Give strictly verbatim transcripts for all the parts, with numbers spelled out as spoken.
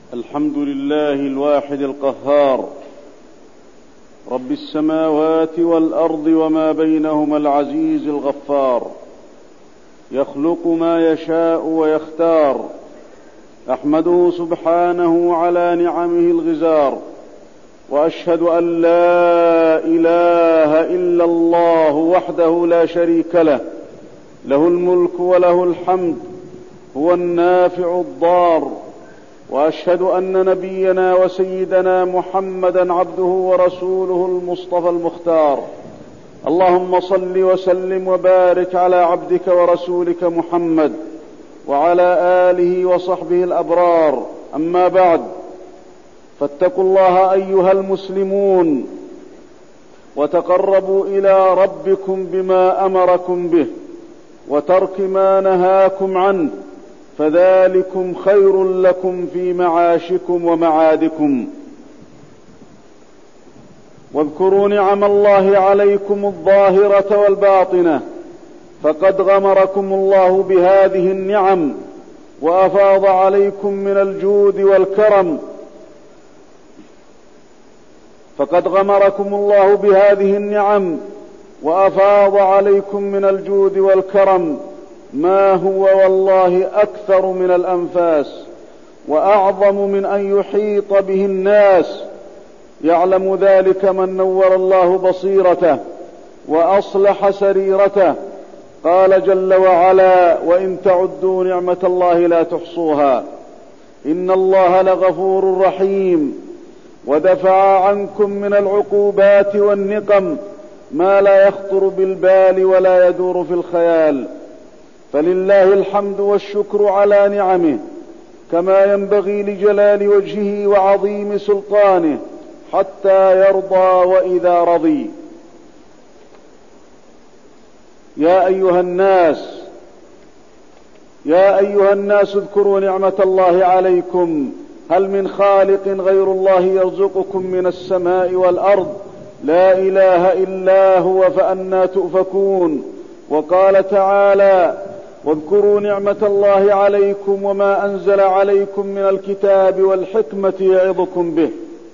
الحمد لله الواحد القهار، رب السماوات والأرض وما بينهما العزيز الغفار، يخلق ما يشاء ويختار. أحمده سبحانه على نعمه الغزار، وأشهد أن لا إله إلا الله وحده لا شريك له، له الملك وله الحمد، هو النافع الضار. وأشهد أن نبينا وسيدنا محمدا عبده ورسوله المصطفى المختار. اللهم صل وسلم وبارك على عبدك ورسولك محمد وعلى آله وصحبه الأبرار. أما بعد، فاتقوا الله أيها المسلمون، وتقربوا إلى ربكم بما أمركم به وترك ما نهاكم عنه، فذلكم خير لكم في معاشكم ومعادكم. واذكروا نعم الله عليكم الظاهرة والباطنة، فقد غمركم الله بهذه النعم وأفاض عليكم من الجود والكرم فقد غمركم الله بهذه النعم وأفاض عليكم من الجود والكرم ما هو والله أكثر من الأنفاس، وأعظم من أن يحيط به الناس. يعلم ذلك من نور الله بصيرته وأصلح سريرته. قال جل وعلا: وإن تعدوا نعمة الله لا تحصوها إن الله لغفور رحيم. ودفع عنكم من العقوبات والنقم ما لا يخطر بالبال ولا يدور في الخيال، فلله الحمد والشكر على نعمه، كما ينبغي لجلال وجهه وعظيم سلطانه، حتى يرضى وإذا رضي. يا أيها الناس يا أيها الناس اذكروا نعمة الله عليكم، هل من خالق غير الله يرزقكم من السماء والأرض؟ لا إله إلا هو فأنى تؤفكون. وقال تعالى: واذكروا نعمة الله عليكم وما أنزل عليكم من الكتاب والحكمة يعظكم به.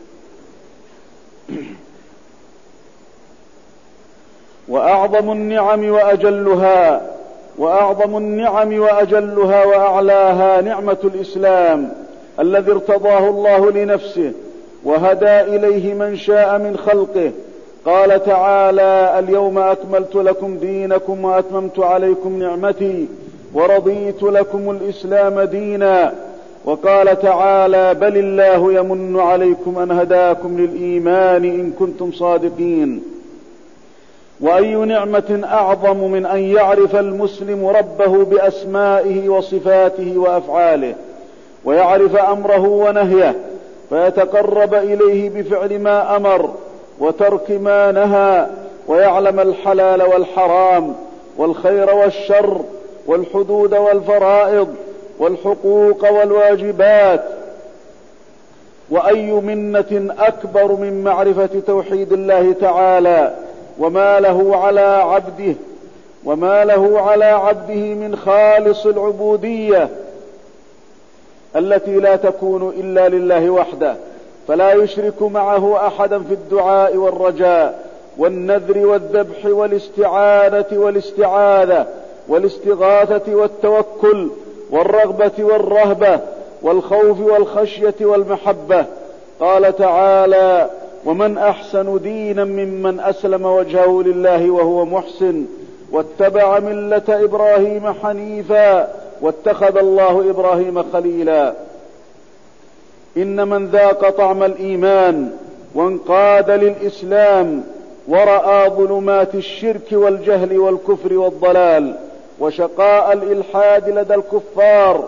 وأعظم النعم وأجلها وأعظم النعم وأجلها وأعلاها نعمة الإسلام الذي ارتضاه الله لنفسه وهدى إليه من شاء من خلقه. قال تعالى: اليوم أكملت لكم دينكم وأتممت عليكم نعمتي ورضيت لكم الإسلام دينا. وقال تعالى: بل الله يمن عليكم أن هداكم للإيمان إن كنتم صادقين. وأي نعمة أعظم من أن يعرف المسلم ربه بأسمائه وصفاته وأفعاله، ويعرف أمره ونهيه، فيتقرب إليه بفعل ما أمر وترك ما نهى، ويعلم الحلال والحرام والخير والشر والحدود والفرائض والحقوق والواجبات. وأي منة أكبر من معرفة توحيد الله تعالى وما له على عبده وما له على عبده من خالص العبودية التي لا تكون إلا لله وحده، فلا يشرك معه أحدا في الدعاء والرجاء والنذر والذبح والاستعانة والاستعاذة والاستغاثة والتوكل والرغبة والرهبة والخوف والخشية والمحبة. قال تعالى: ومن أحسن دينا ممن أسلم وجهه لله وهو محسن واتبع ملة إبراهيم حنيفا واتخذ الله إبراهيم خليلا. إن من ذاق طعم الإيمان وانقاد للإسلام ورأى ظلمات الشرك والجهل والكفر والضلال وشقاء الإلحاد لدى الكفار،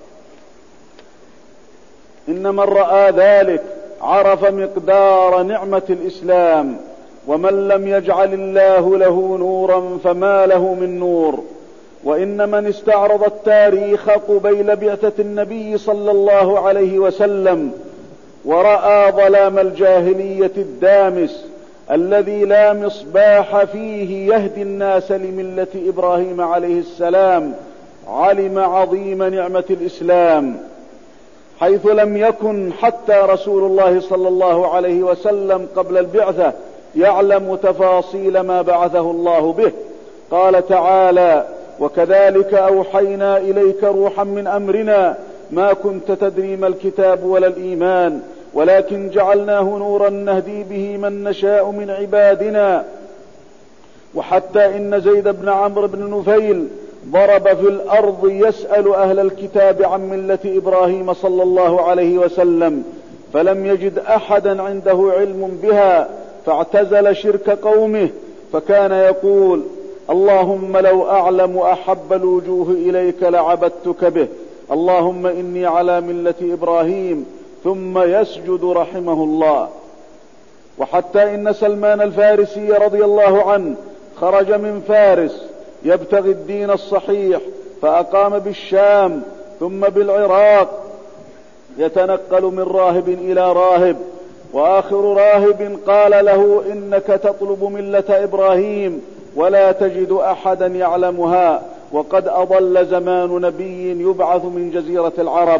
إن من رأى ذلك عرف مقدار نعمة الإسلام. ومن لم يجعل الله له نورا فما له من نور. وإن من استعرض التاريخ قبيل بعثة النبي صلى الله عليه وسلم ورأى ظلام الجاهلية الدامس الذي لا مصباح فيه يهدي الناس لملة إبراهيم عليه السلام، علم عظيم نعمة الإسلام. حيث لم يكن حتى رسول الله صلى الله عليه وسلم قبل البعثة يعلم تفاصيل ما بعثه الله به. قال تعالى: وكذلك أوحينا إليك روحا من أمرنا ما كنت تدري ما الكتاب ولا الإيمان ولكن جعلناه نورا نهدي به من نشاء من عبادنا. وحتى إن زيد بن عمرو بن نفيل ضرب في الأرض يسأل أهل الكتاب عن ملة إبراهيم صلى الله عليه وسلم فلم يجد أحدا عنده علم بها، فاعتزل شرك قومه، فكان يقول: اللهم لو أعلم أحب الوجوه إليك لعبدتك به، اللهم إني على ملة إبراهيم، ثم يسجد رحمه الله. وحتى إن سلمان الفارسي رضي الله عنه خرج من فارس يبتغي الدين الصحيح، فأقام بالشام ثم بالعراق يتنقل من راهب إلى راهب، وآخر راهب قال له: إنك تطلب ملة إبراهيم ولا تجد أحدا يعلمها، وقد أضل زمان نبي يبعث من جزيرة العرب.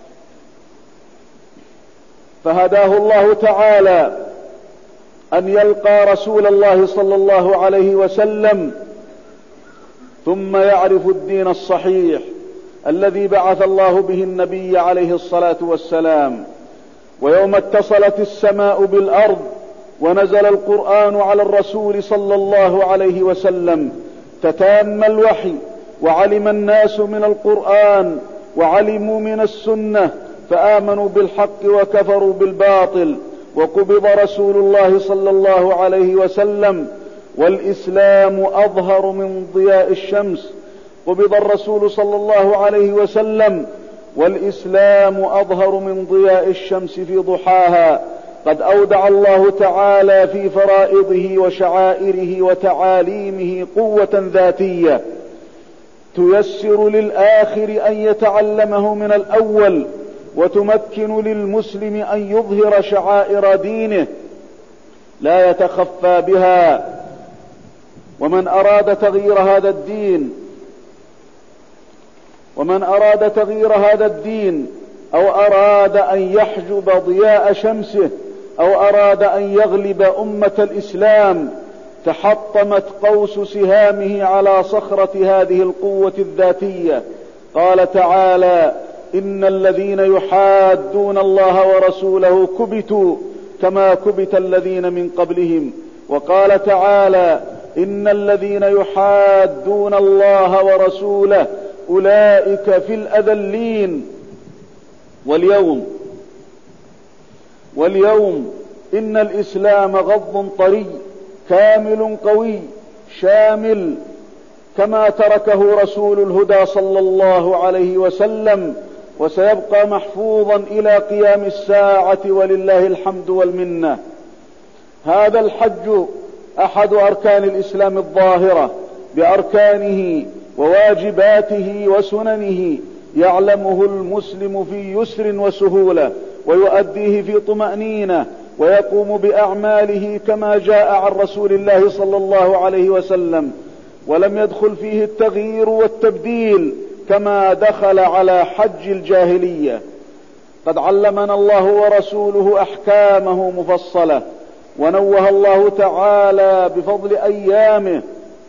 فهداه الله تعالى أن يلقى رسول الله صلى الله عليه وسلم ثم يعرف الدين الصحيح الذي بعث الله به النبي عليه الصلاة والسلام. ويوم اتصلت السماء بالأرض ونزل القرآن على الرسول صلى الله عليه وسلم تتام الوحي، وعلم الناس من القرآن وعلموا من السنة، فآمنوا بالحق وكفروا بالباطل، وقبض رسول الله صلى الله عليه وسلم والإسلام أظهر من ضياء الشمس. قبض الرسول صلى الله عليه وسلم والإسلام أظهر من ضياء الشمس في ضحاها. قد أودع الله تعالى في فرائضه وشعائره وتعاليمه قوة ذاتية تيسر للآخر أن يتعلمه من الأول، وتمكن للمسلم أن يظهر شعائر دينه لا يتخفى بها. ومن أراد تغيير هذا الدين ومن أراد تغيير هذا الدين أو أراد أن يحجب ضياء شمسه أو أراد أن يغلب أمة الإسلام، تحطمت قوس سهامه على صخرة هذه القوة الذاتية. قال تعالى: إن الذين يحادون الله ورسوله كبتوا كما كبت الذين من قبلهم. وقال تعالى: إن الذين يحادون الله ورسوله أولئك في الأذلين. واليوم واليوم إن الإسلام غض طري كامل قوي شامل، كما تركه رسول الهدى صلى الله عليه وسلم، وسيبقى محفوظا إلى قيام الساعة، ولله الحمد والمنة. هذا الحج أحد أركان الإسلام الظاهرة بأركانه وواجباته وسننه، يعلمه المسلم في يسر وسهولة، ويؤديه في طمأنينة، ويقوم بأعماله كما جاء عن رسول الله صلى الله عليه وسلم، ولم يدخل فيه التغيير والتبديل كما دخل على حج الجاهلية. قد علمنا الله ورسوله أحكامه مفصلة، ونوه الله تعالى بفضل أيامه،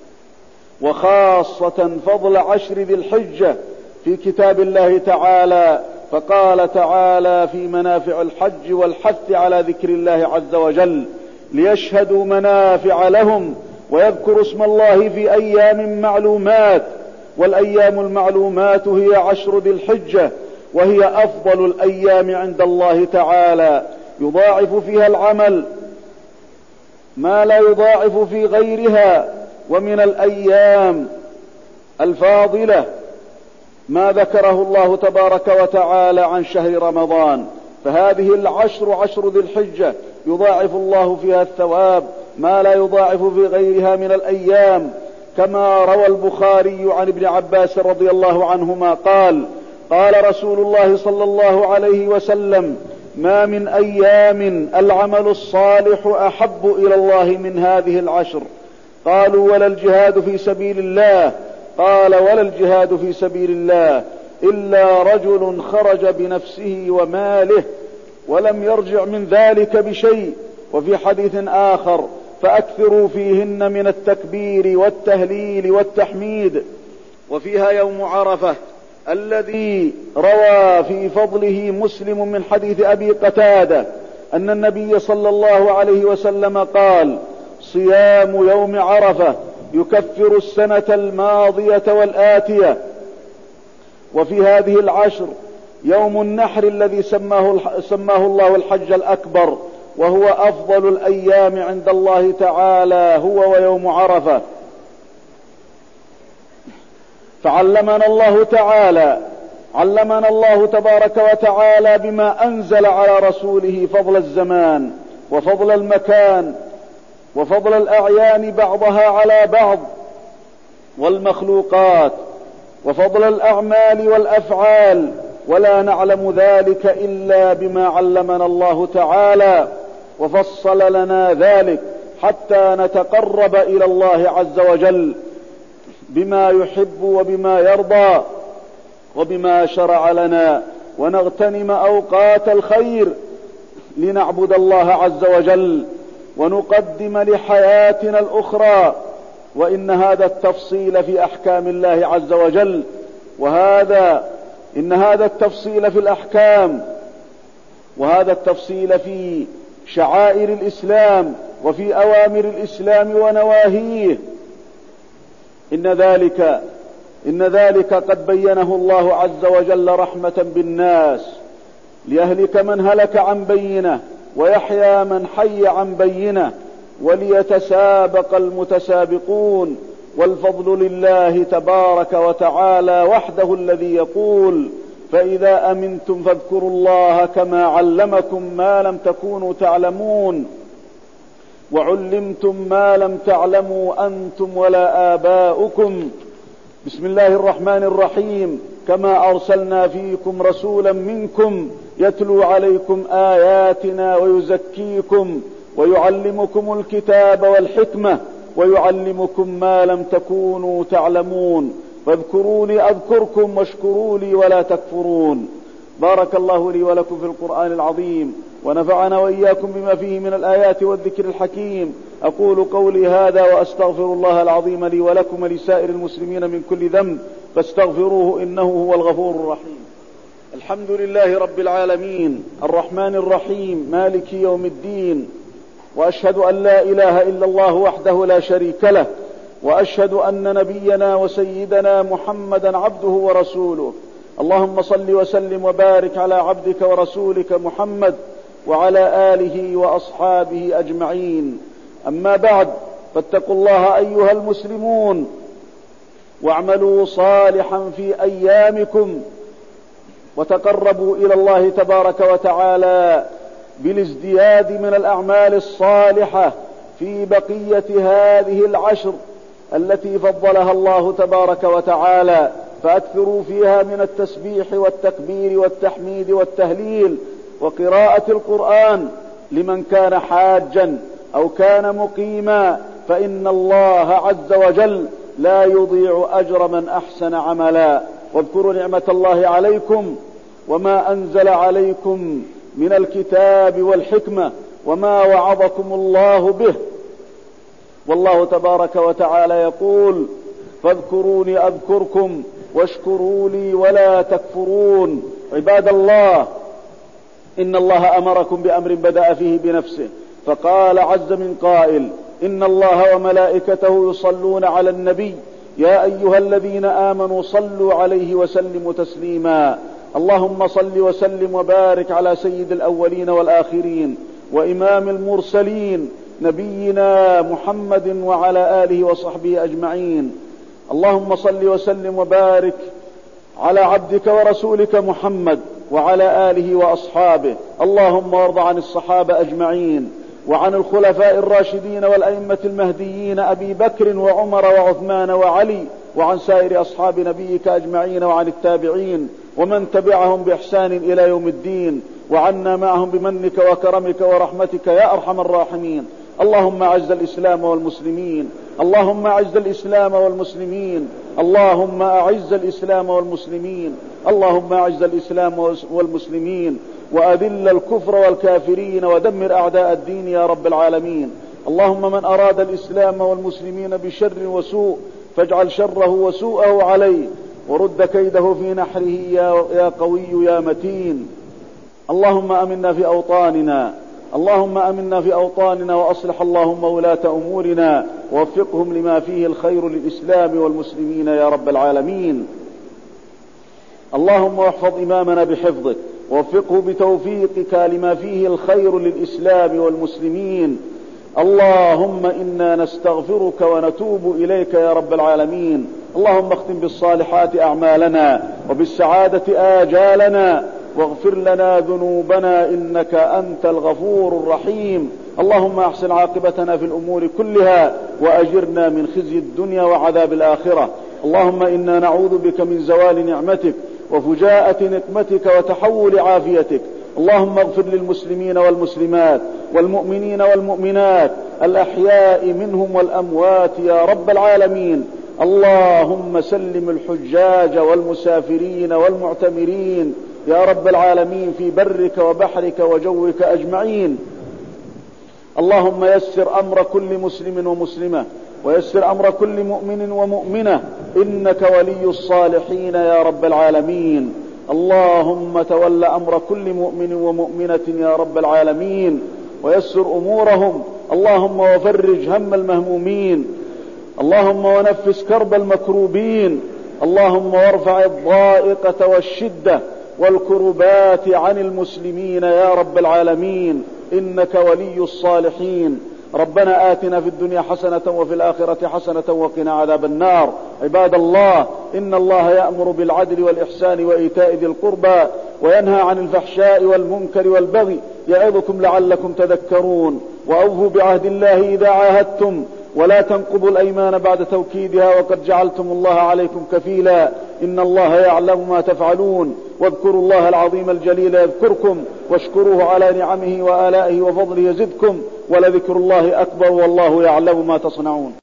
وخاصة فضل عشر ذي الحجة في كتاب الله تعالى. فقال تعالى في منافع الحج والحث على ذكر الله عز وجل: ليشهدوا منافع لهم ويذكروا اسم الله في أيام معلومات. والأيام المعلومات هي عشر ذي الحجة، وهي أفضل الأيام عند الله تعالى، يضاعف فيها العمل ما لا يضاعف في غيرها. ومن الأيام الفاضلة ما ذكره الله تبارك وتعالى عن شهر رمضان، فهذه العشر عشر ذي الحجة يضاعف الله فيها الثواب ما لا يضاعف في غيرها من الأيام. كما روى البخاري عن ابن عباس رضي الله عنهما قال: قال رسول الله صلى الله عليه وسلم: ما من أيام العمل الصالح أحب إلى الله من هذه العشر. قالوا: ولا الجهاد في سبيل الله؟ قال: ولا الجهاد في سبيل الله إلا رجل خرج بنفسه وماله ولم يرجع من ذلك بشيء. وفي حديث آخر: فأكثروا فيهن من التكبير والتهليل والتحميد. وفيها يوم عرفة الذي روى في فضله مسلم من حديث أبي قتادة أن النبي صلى الله عليه وسلم قال: صيام يوم عرفة يكفر السنة الماضية والآتية. وفي هذه العشر يوم النحر الذي سماه, سماه الله الحج الأكبر، وهو أفضل الأيام عند الله تعالى هو ويوم عرفة. فعلمنا الله تعالى علمنا الله تبارك وتعالى بما أنزل على رسوله فضل الزمان وفضل المكان وفضل الأعيان بعضها على بعض والمخلوقات وفضل الأعمال والأفعال، ولا نعلم ذلك إلا بما علمنا الله تعالى، وفصل لنا ذلك حتى نتقرب إلى الله عز وجل بما يحب وبما يرضى وبما شرع لنا، ونغتنم أوقات الخير لنعبد الله عز وجل ونقدم لحياتنا الأخرى. وإن هذا التفصيل في أحكام الله عز وجل، وهذا إن هذا التفصيل في الأحكام وهذا التفصيل في شعائر الإسلام وفي أوامر الإسلام ونواهيه، إن ذلك إن ذلك قد بينه الله عز وجل رحمة بالناس، ليهلك من هلك عن بينه ويحيى من حي عن بينه وليتسابق المتسابقون. والفضل لله تبارك وتعالى وحده الذي يقول: فإذا أمنتم فاذكروا الله كما علمكم ما لم تكونوا تعلمون وعلمتم ما لم تعلموا أنتم ولا آباؤكم. بسم الله الرحمن الرحيم: كما أرسلنا فيكم رسولا منكم يتلو عليكم آياتنا ويزكيكم ويعلمكم الكتاب والحكمة ويعلمكم ما لم تكونوا تعلمون فاذكروني أذكركم واشكروا لي ولا تكفرون. بارك الله لي ولكم في القرآن العظيم، ونفعنا وإياكم بما فيه من الآيات والذكر الحكيم. أقول قولي هذا وأستغفر الله العظيم لي ولكم ولسائر المسلمين من كل ذنب فاستغفروه إنه هو الغفور الرحيم. الحمد لله رب العالمين الرحمن الرحيم مالك يوم الدين، وأشهد أن لا إله إلا الله وحده لا شريك له، وأشهد أن نبينا وسيدنا محمدا عبده ورسوله. اللهم صل وسلم وبارك على عبدك ورسولك محمد وعلى آله وأصحابه أجمعين. أما بعد، فاتقوا الله أيها المسلمون واعملوا صالحا في أيامكم وتقربوا إلى الله تبارك وتعالى بالازدياد من الأعمال الصالحة في بقية هذه العشر التي فضلها الله تبارك وتعالى، فأكثروا فيها من التسبيح والتكبير والتحميد والتهليل وقراءة القرآن لمن كان حاجا أو كان مقيما، فإن الله عز وجل لا يضيع أجر من أحسن عملا. واذكروا نعمة الله عليكم وما أنزل عليكم من الكتاب والحكمة وما وعظكم الله به. والله تبارك وتعالى يقول: فاذكروني أذكركم واشكروا لي ولا تكفرون. عباد الله، إن الله أمركم بأمر بدأ فيه بنفسه، فقال عز من قائل: إن الله وملائكته يصلون على النبي يا أيها الذين آمنوا صلوا عليه وسلموا تسليما. اللهم صل وسلم وبارك على سيد الأولين والآخرين وإمام المرسلين نبينا محمد وعلى آله وصحبه أجمعين. اللهم صل وسلم وبارك على عبدك ورسولك محمد وعلى آله وأصحابه. اللهم وارض عن الصحابة أجمعين وعن الخلفاء الراشدين والأئمة المهديين أبي بكر وعمر وعثمان وعلي، وعن سائر أصحاب نبيك أجمعين، وعن التابعين ومن تبعهم بإحسان إلى يوم الدين، وعنا معهم بمنك وكرمك ورحمتك يا أرحم الراحمين. اللهم أعز الإسلام والمسلمين اللهم أعز الإسلام والمسلمين اللهم أعز الإسلام والمسلمين اللهم أعز الإسلام والمسلمين وأذل الكفر والكافرين ودمر أعداء الدين يا رب العالمين. اللهم من أراد الإسلام والمسلمين بشر وسوء فاجعل شره وسوءه عليه ورد كيده في نحره يا قوي يا متين. اللهم أمنا في أوطاننا اللهم أمنا في أوطاننا وأصلح اللهم ولاة أمورنا ووفقهم لما فيه الخير للإسلام والمسلمين يا رب العالمين. اللهم واحفظ إمامنا بحفظك ووفقه بتوفيقك لما فيه الخير للإسلام والمسلمين. اللهم إنا نستغفرك ونتوب إليك يا رب العالمين. اللهم اختم بالصالحات أعمالنا وبالسعادة آجالنا واغفر لنا ذنوبنا إنك أنت الغفور الرحيم. اللهم أحسن عاقبتنا في الأمور كلها وأجرنا من خزي الدنيا وعذاب الآخرة. اللهم إنا نعوذ بك من زوال نعمتك وفجاءة نقمتك وتحول عافيتك. اللهم اغفر للمسلمين والمسلمات والمؤمنين والمؤمنات الأحياء منهم والأموات يا رب العالمين. اللهم سلم الحجاج والمسافرين والمعتمرين يا رب العالمين في برك وبحرك وجوك أجمعين. اللهم يسر أمر كل مسلم ومسلمة ويسر أمر كل مؤمن ومؤمنة إنك ولي الصالحين يا رب العالمين. اللهم تول أمر كل مؤمن ومؤمنة يا رب العالمين ويسر أمورهم. اللهم وفرج هم المهمومين. اللهم ونفس كرب المكروبين. اللهم وارفع الضائقة والشدة والكربات عن المسلمين يا رب العالمين إنك ولي الصالحين. ربنا آتنا في الدنيا حسنة وفي الآخرة حسنة وقنا عذاب النار. عباد الله إن الله يأمر بالعدل والإحسان وإيتاء ذي القربى وينهى عن الفحشاء والمنكر والبغي يعظكم لعلكم تذكرون. وأوفوا بعهد الله إذا عاهدتم ولا تنقضوا الأيمان بعد توكيدها وقد جعلتم الله عليكم كفيلا. إن الله يعلم ما تفعلون. واذكروا الله العظيم الجليل يذكركم واشكروه على نعمه وآلائه وفضله يزدكم ولذكر الله أكبر والله يعلم ما تصنعون.